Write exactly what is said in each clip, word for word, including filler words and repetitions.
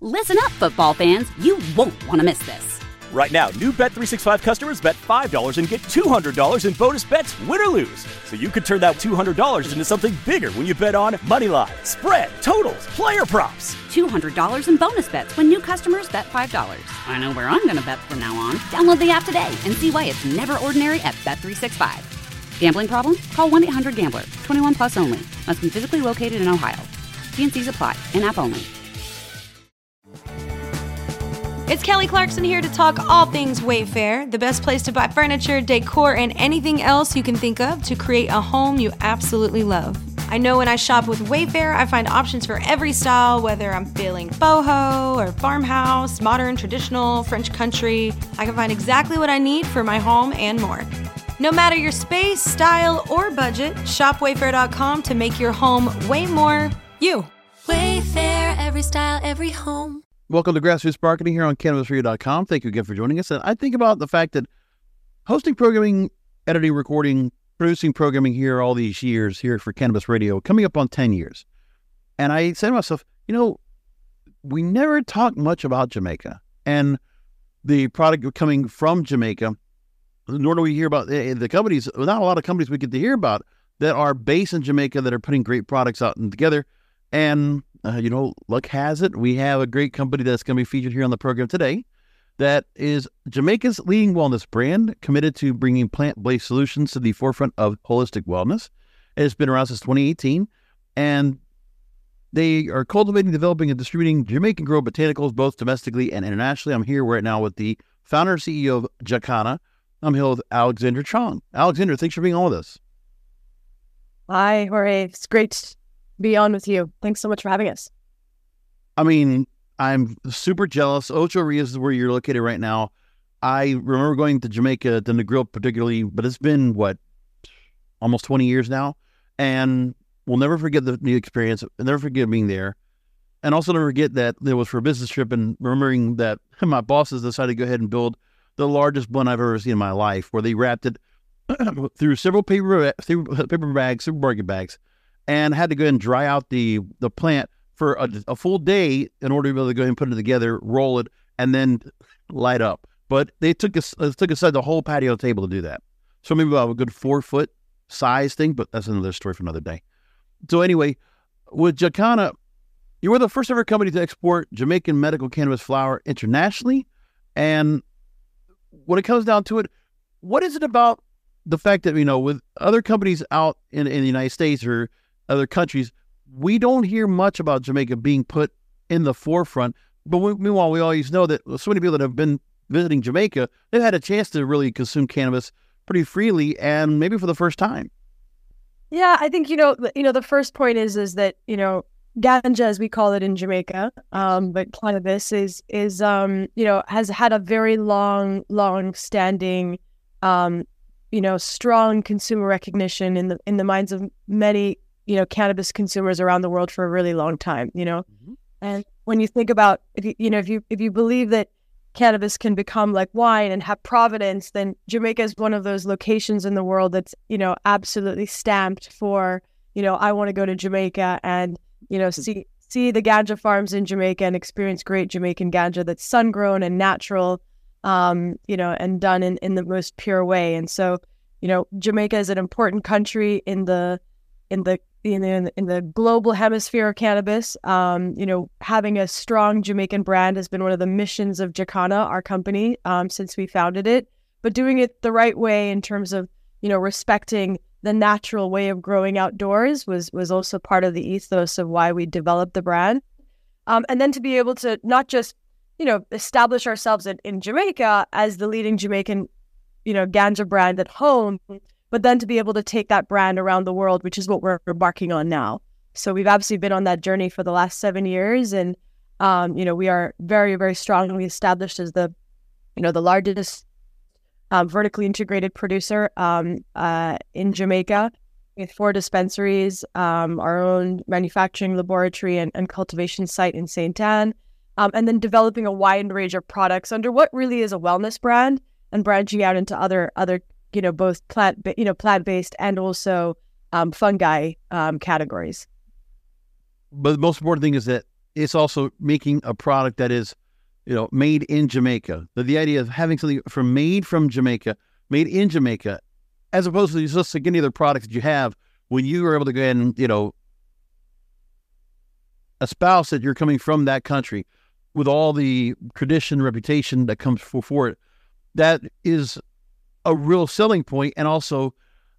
Listen up, football fans. You won't want to miss this. Right now, new Bet three sixty-five customers bet five dollars and get two hundred dollars in bonus bets, win or lose. So you could turn that two hundred dollars into something bigger when you bet on money line, spread, totals, player props. two hundred dollars in bonus bets when new customers bet five dollars. I know where I'm going to bet from now on. Download the app today and see why it's never ordinary at Bet three sixty-five. Gambling problem? Call one eight hundred gambler. twenty-one plus only. Must be physically located in Ohio. T and C's apply. In-app only. It's Kelly Clarkson here to talk all things Wayfair, the best place to buy furniture, decor, and anything else you can think of to create a home you absolutely love. I know when I shop with Wayfair, I find options for every style, whether I'm feeling boho or farmhouse, modern, traditional, French country. I can find exactly what I need for my home and more. No matter your space, style, or budget, shop wayfair dot com to make your home way more you. Wayfair, every style, every home. Welcome to Grassroots Marketing here on Cannabis Radio dot com. Thank you again for joining us. And I think about the fact that hosting programming, editing, recording, producing programming here all these years here for Cannabis Radio, coming up on ten years. And I said to myself, you know, we never talk much about Jamaica and the product coming from Jamaica, nor do we hear about the, the companies, not a lot of companies we get to hear about that are based in Jamaica that are putting great products out and together. And Uh, you know, luck has it, we have a great company that's going to be featured here on the program today that is Jamaica's leading wellness brand, committed to bringing plant-based solutions to the forefront of holistic wellness. It's been around since twenty eighteen, and they are cultivating, developing, and distributing Jamaican-grown botanicals both domestically and internationally. I'm here right now with the founder and C E O of Jacana. I'm here with Alexandra Chong. Alexandra, thanks for being on with us. Hi, Jorge. It's great to be on with you. Thanks so much for having us. I mean, I'm super jealous. Ocho Rios is where you're located right now. I remember going to Jamaica, to Negril particularly, but it's been, what, almost twenty years now? And we'll never forget the new experience. I'll never forget being there. And also never forget that it was for a business trip and remembering that my bosses decided to go ahead and build the largest blunt I've ever seen in my life, where they wrapped it through several paper, paper bags, supermarket bags, and had to go ahead and dry out the, the plant for a, a full day in order to be able to go ahead and put it together, roll it, and then light up. But they took us uh, took aside the whole patio table to do that. So maybe about a good four foot size thing, but that's another story for another day. So anyway, with Jacana, you were the first ever company to export Jamaican medical cannabis flower internationally. And when it comes down to it, what is it about the fact that, you know, with other companies out in, in the United States or other countries, we don't hear much about Jamaica being put in the forefront. But we, meanwhile, we always know that so many people that have been visiting Jamaica, they've had a chance to really consume cannabis pretty freely and maybe for the first time. Yeah, I think, you know, you know, the first point is, is that, you know, ganja, as we call it in Jamaica, um, but cannabis is, is, um, you know, has had a very long, long standing, um, you know, strong consumer recognition in the, in the minds of many, you know, cannabis consumers around the world for a really long time, you know. Mm-hmm. And when you think about, if you, you know, if you, if you believe that cannabis can become like wine and have provenance, then Jamaica is one of those locations in the world that's, you know, absolutely stamped for, you know, I want to go to Jamaica and, you know, see, see the ganja farms in Jamaica and experience great Jamaican ganja that's sun-grown and natural, um, you know, and done in, in the most pure way. And so, you know, Jamaica is an important country in the, in the, in the, in the global hemisphere of cannabis. Um, you know, having a strong Jamaican brand has been one of the missions of Jacana, our company, um, since we founded it, but doing it the right way in terms of, you know, respecting the natural way of growing outdoors was, was also part of the ethos of why we developed the brand. Um, and then to be able to not just, you know, establish ourselves in, in Jamaica as the leading Jamaican, you know, ganja brand at home, but then to be able to take that brand around the world, which is what we're embarking on now. So we've obviously been on that journey for the last seven years. And, um, you know, we are very, very strongly established as the, you know, the largest um, vertically integrated producer um, uh, in Jamaica with four dispensaries, um, our own manufacturing laboratory and, and cultivation site in Saint Anne, um, and then developing a wide range of products under what really is a wellness brand and branching out into other, other you know, both plant, you know, plant-based and also um, fungi um, categories. But the most important thing is that it's also making a product that is, you know, made in Jamaica. The, the idea of having something from made from Jamaica, made in Jamaica, as opposed to just like any other products that you have, when you are able to go ahead and, you know, espouse that you're coming from that country with all the tradition, reputation that comes for, for it, that is a real selling point. And also,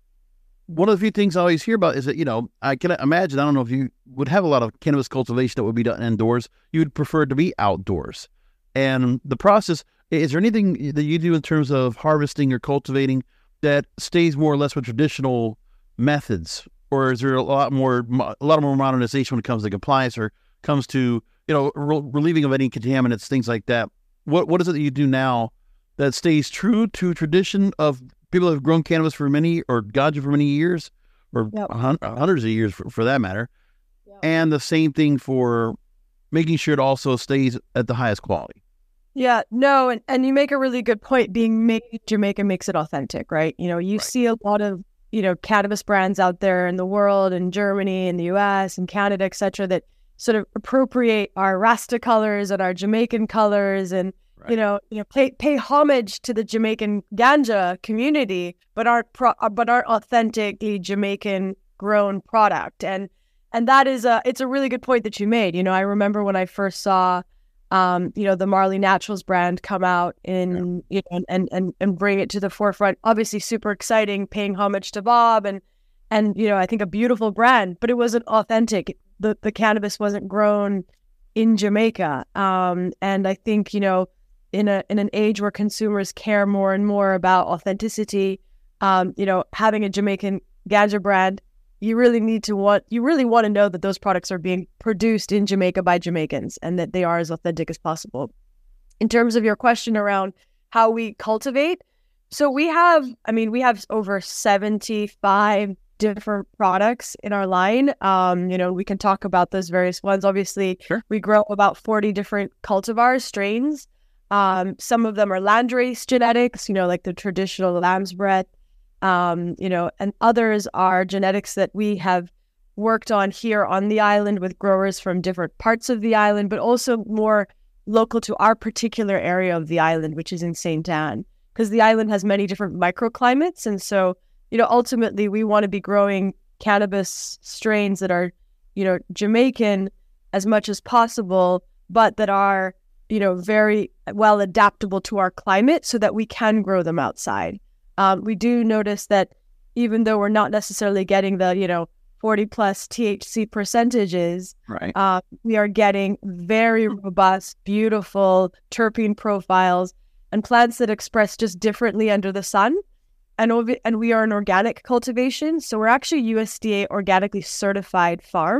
one of the few things I always hear about is that, you know, I can imagine, I don't know if you would have a lot of cannabis cultivation that would be done indoors. You would prefer it to be outdoors. And the process, is there anything that you do in terms of harvesting or cultivating that stays more or less with traditional methods? Or is there a lot more, a lot more modernization when it comes to compliance or comes to, you know, re- relieving of any contaminants, things like that? What What is it that you do now that stays true to tradition of people that have grown cannabis for many, or ganja for many years, or Yep. hun- hundreds of years for, for that matter, Yep. and the same thing for making sure it also stays at the highest quality? Yeah, no, and, and you make a really good point. Being made in Jamaica makes it authentic, right? You know, you Right. see a lot of, you know, cannabis brands out there in the world, in Germany, in the U S, and Canada, et cetera, that sort of appropriate our Rasta colors and our Jamaican colors, and Right. you know, you know, pay pay homage to the Jamaican ganja community, but aren't pro- but aren't authentically Jamaican grown product. And and that is a it's a really good point that you made. You know, I remember when I first saw, um, you know, the Marley Naturals brand come out in, you know, and and and bring it to the forefront. Obviously, super exciting, paying homage to Bob, and and you know, I think a beautiful brand, but it wasn't authentic. The the cannabis wasn't grown in Jamaica, um, and I think, you know, in a in an age where consumers care more and more about authenticity, um, you know, having a Jamaican ganja brand, you really need to want you really want to know that those products are being produced in Jamaica by Jamaicans and that they are as authentic as possible. In terms of your question around how we cultivate, so we have, I mean, we have over seventy-five different products in our line. Um, you know, we can talk about those various ones. Obviously, Sure. we grow about forty different cultivars, strains. Um, some of them are landrace genetics, you know, like the traditional lamb's breath, um, you know, and others are genetics that we have worked on here on the island with growers from different parts of the island, but also more local to our particular area of the island, which is in Saint Anne, because the island has many different microclimates. And so, you know, ultimately we want to be growing cannabis strains that are, you know, Jamaican as much as possible, but that are, you know, very well adaptable to our climate so that we can grow them outside. Um, we do notice that even though we're not necessarily getting the, you know, forty plus T H C percentages, Right. uh, we are getting very robust, beautiful terpene profiles and plants that express just differently under the sun. And, ov- and we are an organic cultivation. So we're actually U S D A organically certified farm.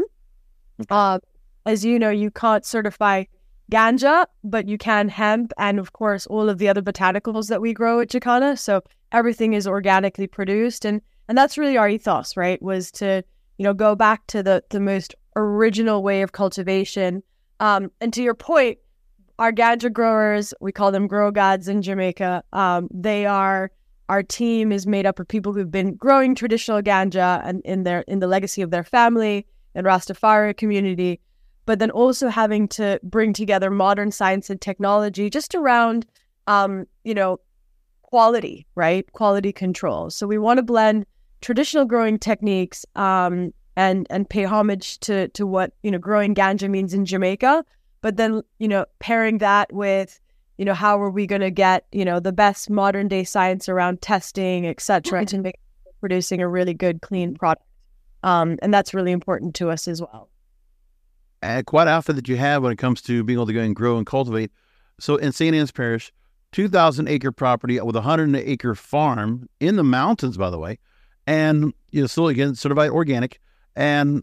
Uh, as you know, you can't certify ganja, but you can hemp and, of course, all of the other botanicals that we grow at Chicana. So everything is organically produced. And and that's really our ethos, right, was to, you know, go back to the, the most original way of cultivation. Um, and to your point, our ganja growers, we call them grow gods in Jamaica. Um, they are, our team is made up of people who've been growing traditional ganja and in their in the legacy of their family and Rastafari community, but then also having to bring together modern science and technology just around, um, you know, quality, right? Quality control. So we want to blend traditional growing techniques um, and and pay homage to to what, you know, growing ganja means in Jamaica, but then, you know, pairing that with, you know, how are we going to get, you know, the best modern day science around testing, et cetera, to make producing a really good, clean product. Um, and that's really important to us as well. And quite often that you have when it comes to being able to go and grow and cultivate. So in Saint Anne's Parish, two thousand acre property with a one hundred acre farm in the mountains, by the way. And, you know, still again, certified organic. And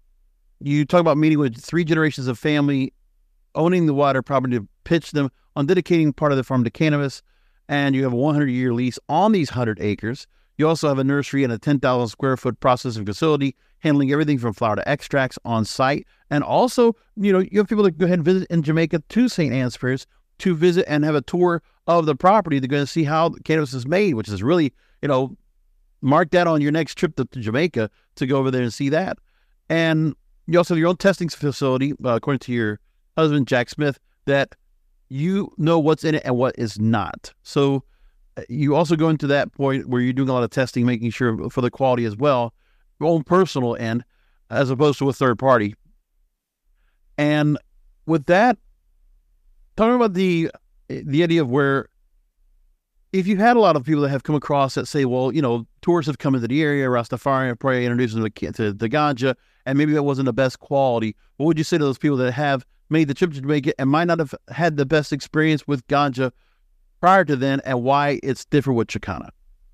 you talk about meeting with three generations of family, owning the water property to pitch them on dedicating part of the farm to cannabis. And you have a one hundred year lease on these one hundred acres. You also have a nursery and a ten thousand square foot processing facility, handling everything from flower to extracts on site. And also, you know, you have people that go ahead and visit in Jamaica to Saint Anne's Parish to visit and have a tour of the property. They're going to see how cannabis is made, which is really, you know, mark that on your next trip to, to Jamaica to go over there and see that. And you also have your own testing facility, uh, according to your husband, Jack Smith, that you know what's in it and what is not. So uh, you also go into that point where you're doing a lot of testing, making sure for the quality as well, your own personal end, as opposed to a third party. And with that, talking about the the idea of where, if you had a lot of people that have come across that say, well, you know, tourists have come into the area, Rastafari probably introduced them to, to the ganja, and maybe that wasn't the best quality. What would you say to those people that have made the trip to Jamaica and might not have had the best experience with ganja prior to then, and why it's different with Chakana?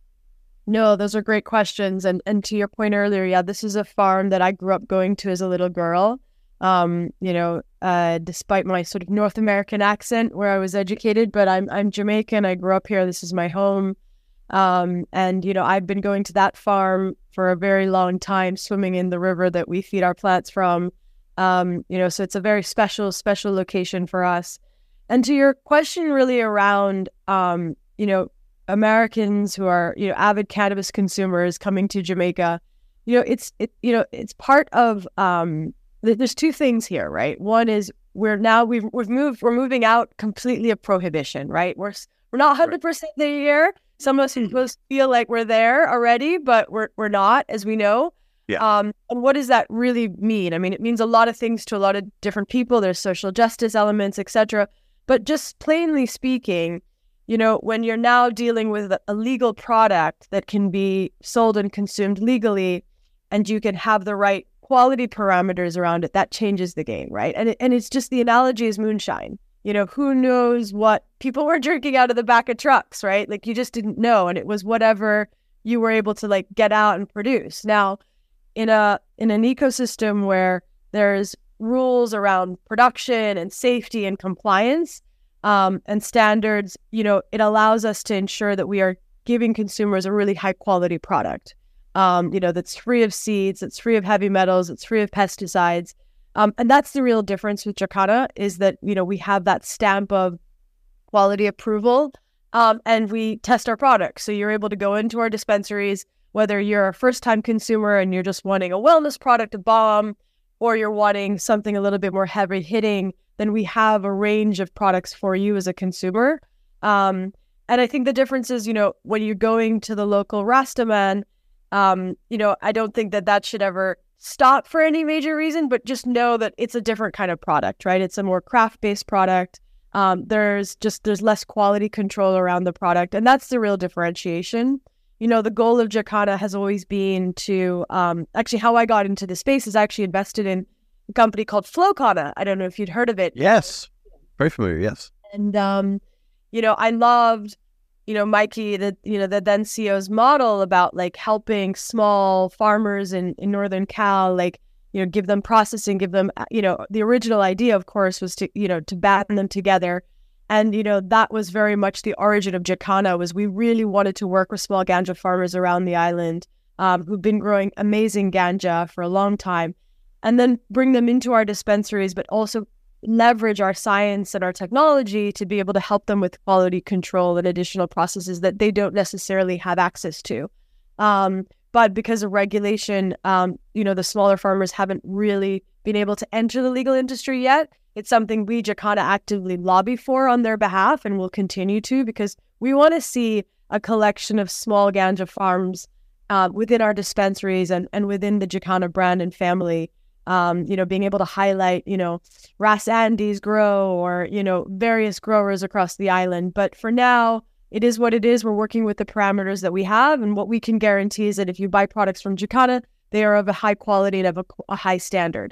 No, those are great questions. And and to your point earlier, yeah, this is a farm that I grew up going to as a little girl. Um, you know, uh, despite my sort of North American accent where I was educated, but I'm I'm Jamaican. I grew up here. This is my home. Um, and, you know, I've been going to that farm for a very long time, swimming in the river that we feed our plants from. Um, you know, so it's a very special, special location for us. And to your question really around, um, you know, Americans who are, you know, avid cannabis consumers coming to Jamaica, you know, it's, it, you know, it's part of, um, there's two things here, right? One is we're now we've we've moved we're moving out completely of prohibition, right? We're we're not one hundred percent there here. Some of us supposed to feel like we're there already, but we're we're not, as we know. Yeah. Um, and what does that really mean? I mean, it means a lot of things to a lot of different people. There's social justice elements, et cetera. But just plainly speaking, you know, when you're now dealing with a legal product that can be sold and consumed legally, and you can have the right quality parameters around it, that changes the game, right? And it, and it's just, the analogy is moonshine. You know, who knows what people were drinking out of the back of trucks, right? Like, you just didn't know, and it was whatever you were able to like get out and produce. Now, in a in an ecosystem where there's rules around production and safety and compliance um, and standards, you know, it allows us to ensure that we are giving consumers a really high quality product. Um, you know, that's free of seeds, that's free of heavy metals, it's free of pesticides. Um, and that's the real difference with Jacana, is that, you know, we have that stamp of quality approval um, and we test our products. So you're able to go into our dispensaries, whether you're a first-time consumer and you're just wanting a wellness product, a balm, or you're wanting something a little bit more heavy hitting, then we have a range of products for you as a consumer. Um, and I think the difference is, you know, when you're going to the local Rastaman, Um, you know, I don't think that that should ever stop for any major reason, but just know that it's a different kind of product, right? It's a more craft-based product. Um, there's just, there's less quality control around the product. And that's the real differentiation. You know, the goal of Jacana has always been to, um, actually how I got into the space is I actually invested in a company called Flowcana. I don't know if you'd heard of it. Yes. Very familiar. Yes. And, um, you know, I loved, you know, Mikey, the, you know, the then C E O's model about like helping small farmers in, in Northern Cal, like, you know, give them processing, give them, you know, the original idea, of course, was to, you know, to batten them together. And, you know, that was very much the origin of Jacana, was we really wanted to work with small ganja farmers around the island um, who've been growing amazing ganja for a long time, and then bring them into our dispensaries, but also leverage our science and our technology to be able to help them with quality control and additional processes that they don't necessarily have access to. Um, but because of regulation, um, you know, the smaller farmers haven't really been able to enter the legal industry yet. It's something we, Jacana, actively lobby for on their behalf, and will continue to, because we want to see a collection of small ganja farms uh, within our dispensaries and, and within the Jacana brand and family. Um, you know, being able to highlight, you know, Ras Andes grow, or, you know, various growers across the island. But for now, it is what it is. We're working with the parameters that we have. And what we can guarantee is that if you buy products from Jacana, they are of a high quality and of a, a high standard.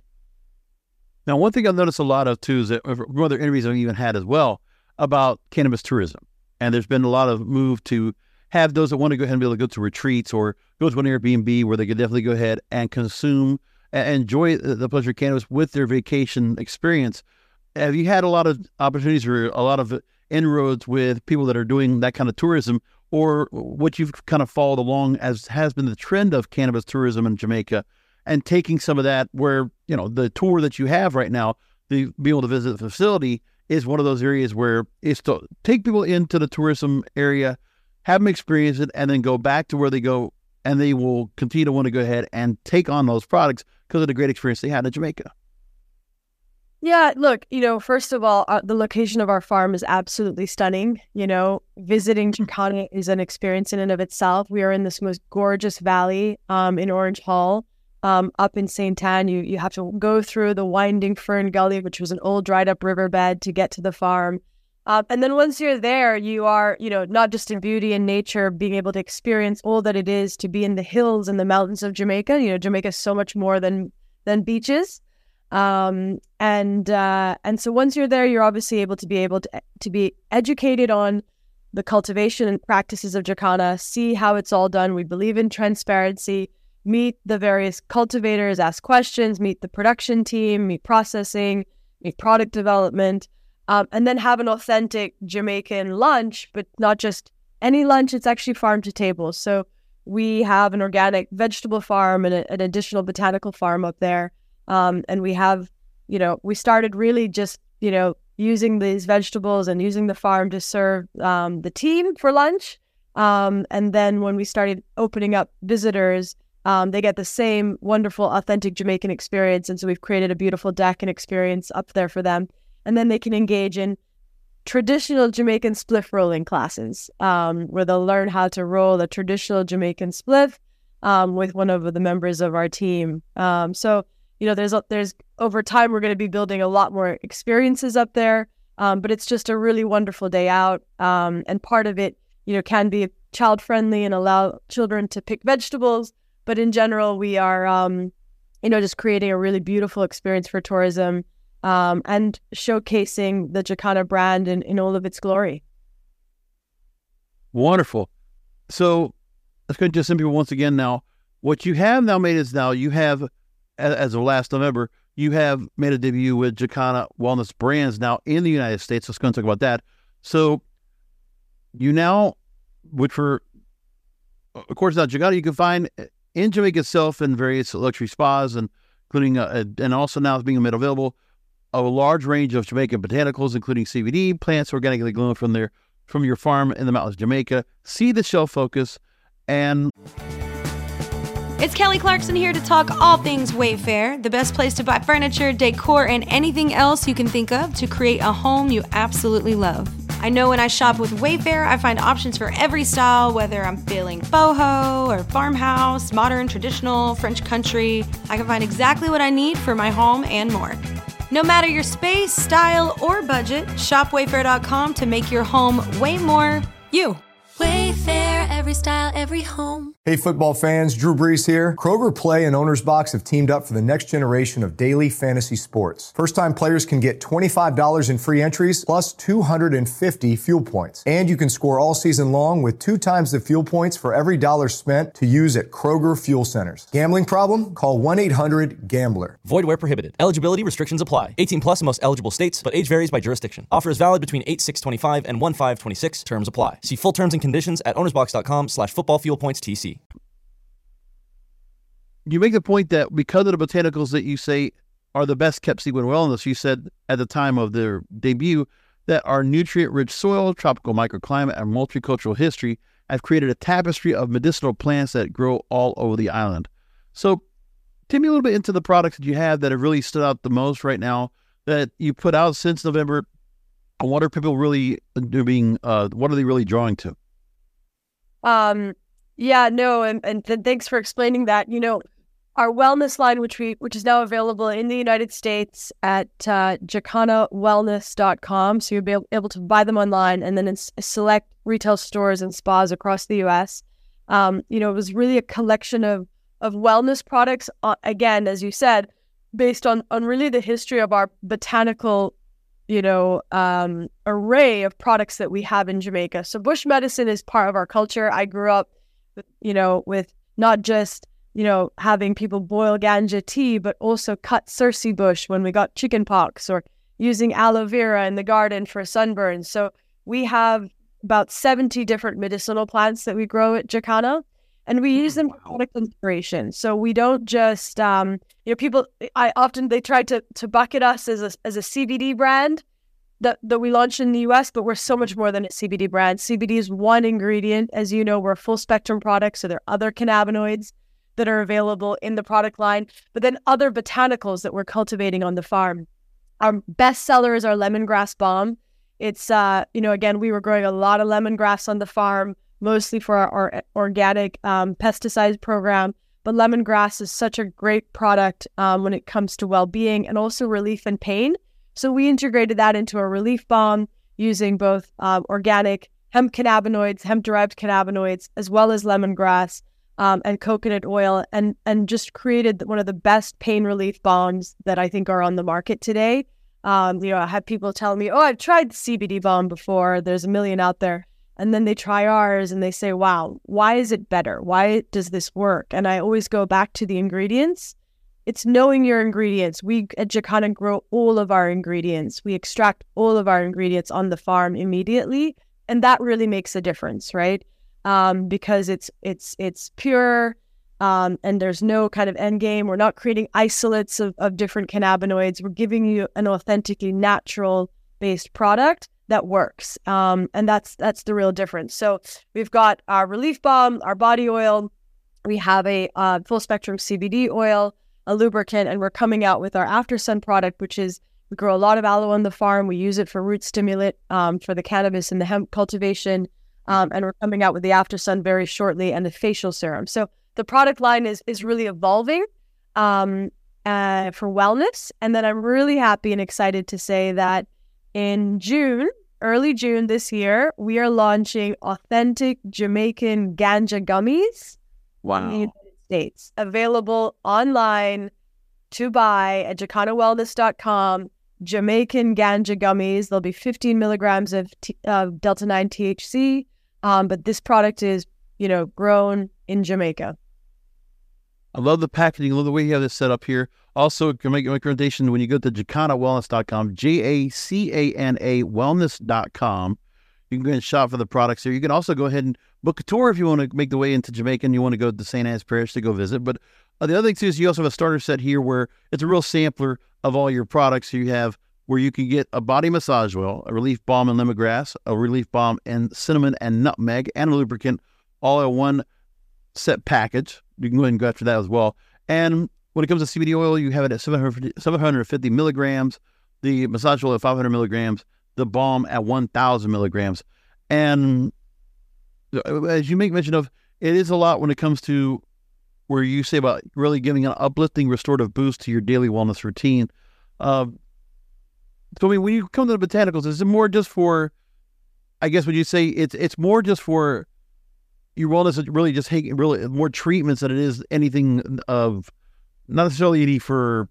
Now, one thing I've noticed a lot of, too, is that from other interviews I've even had as well about cannabis tourism. And there's been a lot of move to have those that want to go ahead and be able to go to retreats or go to an Airbnb where they could definitely go ahead and consume enjoy the pleasure of cannabis with their vacation experience. Have you had a lot of opportunities or a lot of inroads with people that are doing that kind of tourism, or what you've kind of followed along as has been the trend of cannabis tourism in Jamaica, and taking some of that where, you know, the tour that you have right now, the being able to visit the facility is one of those areas where it's to take people into the tourism area, have them experience it, and then go back to where they go and they will continue to want to go ahead and take on those products because of the great experience they had in Jamaica. Yeah, look, you know, first of all, uh, the location of our farm is absolutely stunning. You know, visiting Jacana is an experience in and of itself. We are in this most gorgeous valley um, in Orange Hall, um, up in Saint Anne. You you have to go through the winding Fern Gully, which was an old dried up riverbed, to get to the farm. Uh, and then once you're there, you are, you know, not just in beauty and nature, being able to experience all that it is to be in the hills and the mountains of Jamaica. You know, Jamaica is so much more than than beaches. Um, and, uh, and so once you're there, you're obviously able to be able to, to be educated on the cultivation and practices of Jacana, see how it's all done. We believe in transparency, meet the various cultivators, ask questions, meet the production team, meet processing, meet product development, um, and then have an authentic Jamaican lunch, but not just any lunch, it's actually farm to table. So we have an organic vegetable farm and a, an additional botanical farm up there. Um, and we have, you know, we started really just, you know, using these vegetables and using the farm to serve um, the team for lunch. Um, and then when we started opening up visitors, um, they get the same wonderful, authentic Jamaican experience. And so we've created a beautiful deck and experience up there for them. And then they can engage in traditional Jamaican spliff rolling classes, um, where they'll learn how to roll a traditional Jamaican spliff um, with one of the members of our team. Um, so, You know, there's there's over time, we're going to be building a lot more experiences up there, um, but it's just a really wonderful day out. Um, and part of it, you know, can be child friendly and allow children to pick vegetables. But in general, we are, um, you know, just creating a really beautiful experience for tourism um, and showcasing the Jacana brand in, in all of its glory. Wonderful. So let's go to some people once again now. What you have now made is now you have, as of last November, you have made a debut with Jacana Wellness Brands now in the United States. Let's go and talk about that. So you now, which for, of course, now Jacana you can find in Jamaica itself in various luxury spas, and including, uh, and also now it's being made available a large range of Jamaican botanicals, including C B D plants organically grown from their from your farm in the mountains of Jamaica. See the shelf focus. And it's Kelly Clarkson here to talk all things Wayfair, the best place to buy furniture, decor, and anything else you can think of to create a home you absolutely love. I know when I shop with Wayfair, I find options for every style, whether I'm feeling boho or farmhouse, modern, traditional, French country. I can find exactly what I need for my home and more. No matter your space, style, or budget, shop wayfair dot com to make your home way more you. Wayfair, every style, every home. Hey football fans, Drew Brees here. Kroger Play and Owner's Box have teamed up for the next generation of daily fantasy sports. First-time players can get twenty-five dollars in free entries plus two hundred fifty fuel points. And you can score all season long with two times the fuel points for every dollar spent to use at Kroger Fuel Centers. Gambling problem? Call one eight hundred gambler. Void where prohibited. Eligibility restrictions apply. eighteen plus in most eligible states, but age varies by jurisdiction. Offer is valid between eight six twenty-five and one five twenty-six. Terms apply. See full terms and conditions at ownersbox.com slash football fuel points TC. You make the point that because of the botanicals that you say are the best kept secret wellness, you said at the time of their debut that our nutrient-rich soil, tropical microclimate, and multicultural history have created a tapestry of medicinal plants that grow all over the island. So take me a little bit into the products that you have that have really stood out the most right now that you put out since November. And what are people really doing? Uh, what are they really drawing to? Um, yeah, no, and, and th- thanks for explaining that. You know, our wellness line, which we which is now available in the United States at uh, jacana wellness dot com, so you'll be able to buy them online and then in select retail stores and spas across the U S. Um, you know, it was really a collection of of wellness products. Uh, again, as you said, based on on really the history of our botanical, you know, um, array of products that we have in Jamaica. So bush medicine is part of our culture. I grew up, you know, with not just, you know, having people boil ganja tea, but also cut Circe bush when we got chicken pox, or using aloe vera in the garden for sunburns. So we have about seventy different medicinal plants that we grow at Jacana, and we use them for product inspiration. So we don't just, um, you know, people, I often, they try to to bucket us as a, as a C B D brand, that, that we launched in the U S, but we're so much more than a C B D brand. C B D is one ingredient. As you know, we're a full spectrum product, so there are other cannabinoids that are available in the product line, but then other botanicals that we're cultivating on the farm. Our best seller is our lemongrass balm. It's, uh, you know, again, we were growing a lot of lemongrass on the farm, mostly for our, our organic um, pesticide program. But lemongrass is such a great product um, when it comes to well-being and also relief and pain. So we integrated that into a relief balm using both um, organic hemp cannabinoids, hemp-derived cannabinoids, as well as lemongrass um, and coconut oil, and and just created one of the best pain relief balms that I think are on the market today. Um, you know, I have people tell me, oh, I've tried the C B D balm before. There's a million out there. And then they try ours and they say, wow, why is it better? Why does this work? And I always go back to the ingredients. It's knowing your ingredients. We at Jacana grow all of our ingredients. We extract all of our ingredients on the farm immediately. And that really makes a difference, right? Um, because it's it's it's pure um, and there's no kind of end game. We're not creating isolates of, of different cannabinoids. We're giving you an authentically natural-based product that works. Um, and that's that's the real difference. So we've got our relief balm, our body oil. We have a uh, full spectrum C B D oil, a lubricant, and we're coming out with our After Sun product, which is, we grow a lot of aloe on the farm. We use it for root stimulant um, for the cannabis and the hemp cultivation. Um, and we're coming out with the After Sun very shortly, and the facial serum. So the product line is is really evolving um, uh, for wellness. And then I'm really happy and excited to say that in June, early June this year, we are launching authentic Jamaican ganja gummies Wow. in the United States, available online to buy at jacana wellness dot com. Jamaican ganja gummies. There'll be fifteen milligrams of t- uh, Delta nine T H C, um, but this product is, you know, grown in Jamaica. I love the packaging. I love the way you have this set up here. Also, can make a recommendation when you go to jacana wellness dot com, J A C A N A wellness dot com. You can go and shop for the products there. You can also go ahead and book a tour if you want to make the way into Jamaica and you want to go to Saint Anne's Parish to go visit. But uh, the other thing, too, is you also have a starter set here where it's a real sampler of all your products. So you have where you can get a body massage oil, a relief balm and lemongrass, a relief balm and cinnamon and nutmeg, and a lubricant, all in one set package. You can go ahead and go after that as well. And when it comes to C B D oil, you have it at seven hundred fifty milligrams, the massage oil at five hundred milligrams, the balm at one thousand milligrams. And as you make mention of, it is a lot when it comes to where you say about really giving an uplifting, restorative boost to your daily wellness routine. Uh, so, I mean, when you come to the botanicals, is it more just for, I guess, would you say it's it's more just for your wellness, really just taking really more treatments than it is anything of, not necessarily any for,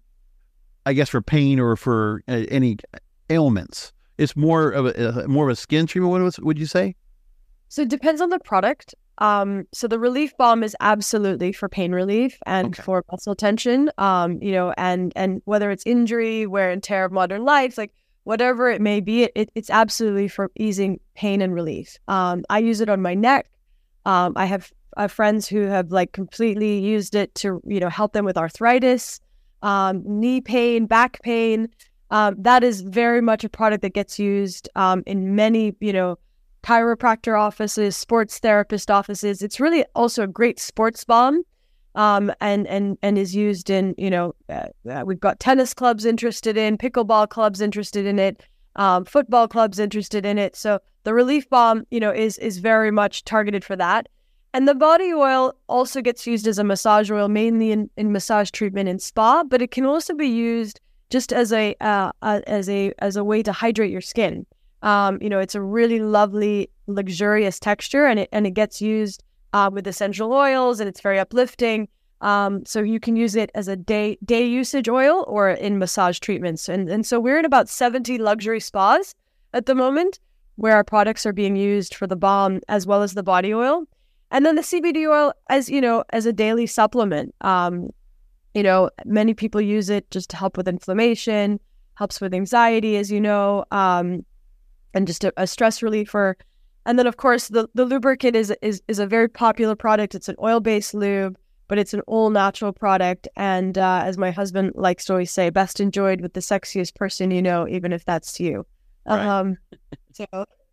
I guess, for pain or for uh, any ailments. It's more of a, uh, more of a skin treatment, what was, would you say? So it depends on the product. Um, so the relief balm is absolutely for pain relief and Okay. for muscle tension, um, you know, and, and whether it's injury, wear and tear of modern life, like whatever it may be, it, it's absolutely for easing pain and relief. Um, I use it on my neck. Um, I have, I have friends who have like completely used it to, you know, help them with arthritis, um, knee pain, back pain. Um, that is very much a product that gets used um, in many, you know, chiropractor offices, sports therapist offices. It's really also a great sports balm, um, and and and is used in, you know, uh, uh, we've got tennis clubs interested in, pickleball clubs interested in it, um, football clubs interested in it. So the relief balm, you know, is is very much targeted for that. And the body oil also gets used as a massage oil, mainly in, in massage treatment and spa, but it can also be used just as a uh, uh, as a as a way to hydrate your skin. Um, you know, it's a really lovely, luxurious texture, and it and it gets used uh, with essential oils, and it's very uplifting. Um, so you can use it as a day day usage oil or in massage treatments. And and so we're in about seventy luxury spas at the moment where our products are being used for the balm as well as the body oil. And then the C B D oil, as you know, as a daily supplement. Um, you know, many people use it just to help with inflammation, helps with anxiety, as you know, um, and just a, a stress reliever. And then, of course, the, the lubricant is, is is a very popular product. It's an oil-based lube, but it's an all-natural product. And uh, as my husband likes to always say, best enjoyed with the sexiest person you know, even if that's you. Right. Um, so,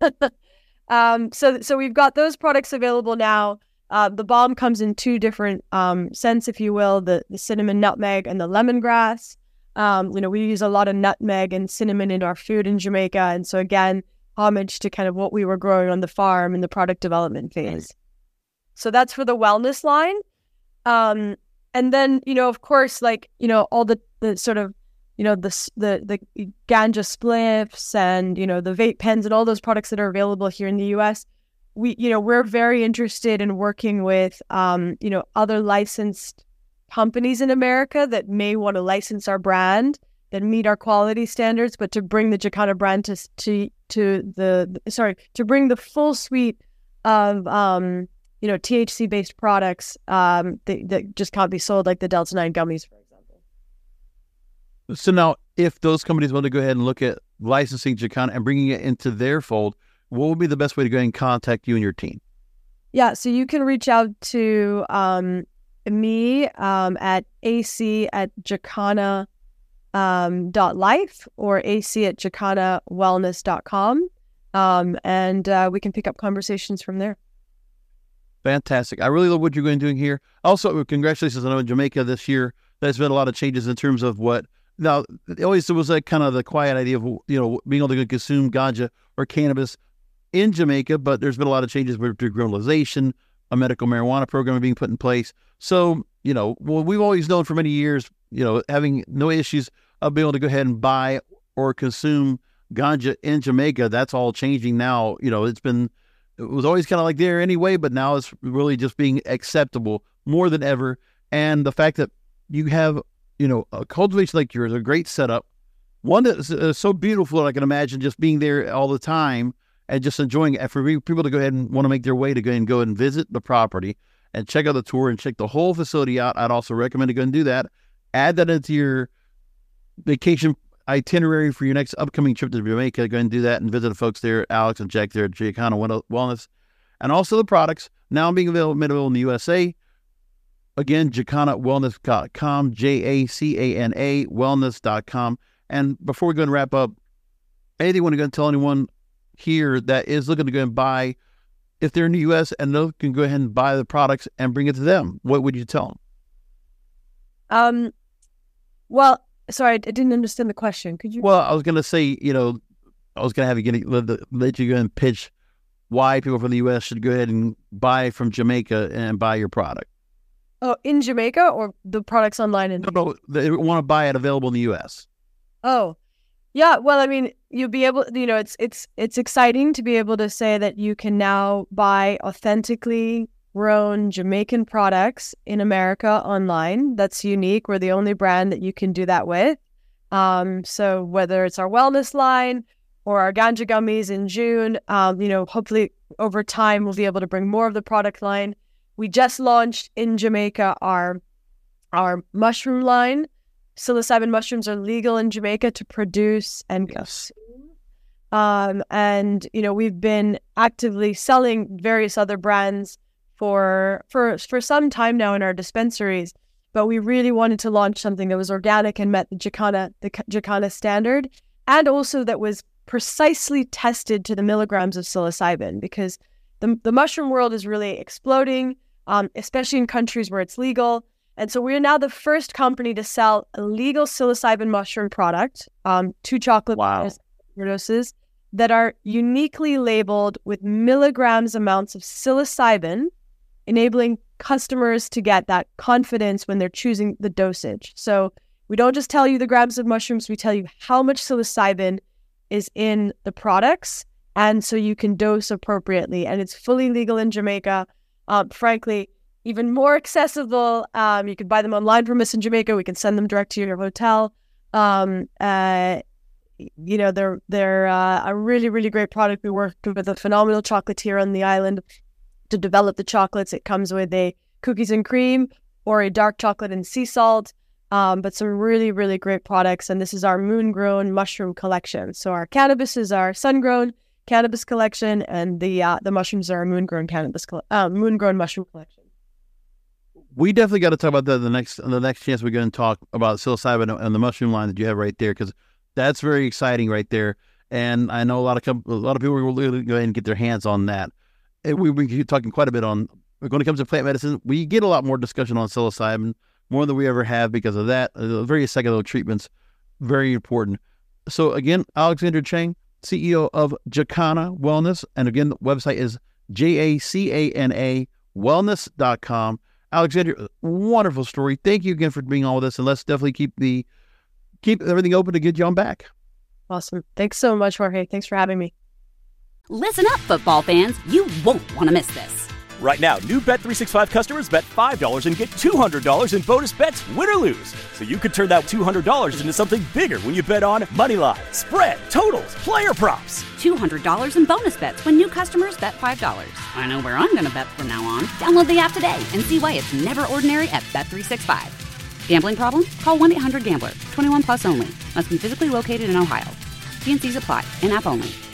um, so, so we've got those products available now. Uh, the balm comes in two different um, scents, if you will, the, the cinnamon nutmeg and the lemongrass. Um, you know, we use a lot of nutmeg and cinnamon in our food in Jamaica. And so again, homage to kind of what we were growing on the farm in the product development phase. So that's for the wellness line. Um, and then, you know, of course, like, you know, all the, the sort of, you know, the, the, the ganja spliffs and, you know, the vape pens and all those products that are available here in the U S. We, you know, we're very interested in working with, um, you know, other licensed companies in America that may want to license our brand, that meet our quality standards, but to bring the Jacana brand to, to, to the, sorry, to bring the full suite of, um, you know, T H C-based products um, that, that just can't be sold, like the Delta nine gummies, for example. So now, if those companies want to go ahead and look at licensing Jacana and bringing it into their fold, what would be the best way to go ahead and contact you and your team? Yeah, so you can reach out to um, me um, at ac at jacana um, dot life or ac at jacana wellness dot com, um, and uh, we can pick up conversations from there. Fantastic. I really love what you're going to do here. Also, congratulations. I know in Jamaica this year, there's been a lot of changes in terms of what, now, it always there was like kind of the quiet idea of, you know, being able to consume ganja or cannabis in Jamaica, but there's been a lot of changes with decriminalization, a medical marijuana program being put in place. So, you know, well, we've always known for many years, you know, having no issues of being able to go ahead and buy or consume ganja in Jamaica. That's all changing now. You know, it's been, it was always kind of like there anyway, but now it's really just being acceptable more than ever. And the fact that you have, you know, a cultivation like yours, a great setup, one that's uh, so beautiful, I can imagine just being there all the time and just enjoying it. And for people to go ahead and want to make their way to go and go and visit the property and check out the tour and check the whole facility out, I'd also recommend to go and do that. Add that into your vacation itinerary for your next upcoming trip to Jamaica. Go and do that and visit the folks there, Alex and Jack there at Jacana Wellness. And also the products now being available, available in the U S A. Again, jacana wellness dot com, J A C A N A wellness dot com. And before we go and wrap up, anything you want to go and tell anyone here that is looking to go and buy, if they're in the U S and they can go ahead and buy the products and bring it to them, what would you tell them? Um, well, sorry, I didn't understand the question. Could you? Well, I was going to say, you know, I was going to have you get let, let you go and pitch why people from the U S should go ahead and buy from Jamaica and buy your product. Oh, in Jamaica or the products online? In no, no, they want to buy it available in the U S. Oh, yeah. Well, I mean, you'll be able, you know, it's it's it's exciting to be able to say that you can now buy authentically grown Jamaican products in America online. That's unique. We're the only brand that you can do that with. Um, so whether it's our wellness line or our ganja gummies in June, um, you know, hopefully over time we'll be able to bring more of the product line. We just launched in Jamaica our our mushroom line. Psilocybin mushrooms are legal in Jamaica to produce and yes. consume. Um, and, you know, we've been actively selling various other brands for for for some time now in our dispensaries, but we really wanted to launch something that was organic and met the Jacana the Jacana standard, and also that was precisely tested to the milligrams of psilocybin, because the the mushroom world is really exploding, um, especially in countries where it's legal. And so we're now the first company to sell a legal psilocybin mushroom product, um, two chocolate wow. doses that are uniquely labeled with milligrams amounts of psilocybin, enabling customers to get that confidence when they're choosing the dosage. So we don't just tell you the grams of mushrooms, we tell you how much psilocybin is in the products, and so you can dose appropriately. And it's fully legal in Jamaica. Um, frankly, even more accessible. Um, you can buy them online from us in Jamaica. We can send them direct to your hotel. Um, uh, you know, they're they're uh, a really, really great product. We worked with a phenomenal chocolatier on the island to develop the chocolates. It comes with a cookies and cream or a dark chocolate and sea salt, um, but some really, really great products. And this is our moon-grown mushroom collection. So our cannabis is our sun-grown cannabis collection, and the uh, the mushrooms are our moon-grown cannabis, coll- uh, moon-grown mushroom collection. We definitely got to talk about that the next the next chance we're going to talk about psilocybin and the mushroom line that you have right there, because that's very exciting right there. And I know a lot of com- a lot of people will really go ahead and get their hands on that. And we we keep talking quite a bit on when it comes to plant medicine. We get a lot more discussion on psilocybin, more than we ever have because of that. Uh, various psychedelic treatments, very important. So again, Alexandria Chang, C E O of Jacana Wellness, and again, the website is J A C A N A wellness dot com. Alexandria, wonderful story. Thank you again for being on with us, and let's definitely keep the keep everything open to get you on back. Awesome. Thanks so much, Jorge. Thanks for having me. Listen up, football fans. You won't want to miss this. Right now, new Bet three sixty-five customers bet five dollars and get two hundred dollars in bonus bets, win or lose. So you could turn that two hundred dollars into something bigger when you bet on money line, spread, totals, player props. two hundred dollars in bonus bets when new customers bet five dollars. I know where I'm going to bet from now on. Download the app today and see why it's never ordinary at Bet three sixty-five. Gambling problem? Call one eight hundred gambler. twenty-one plus only. Must be physically located in Ohio. T and C's apply. In-app only.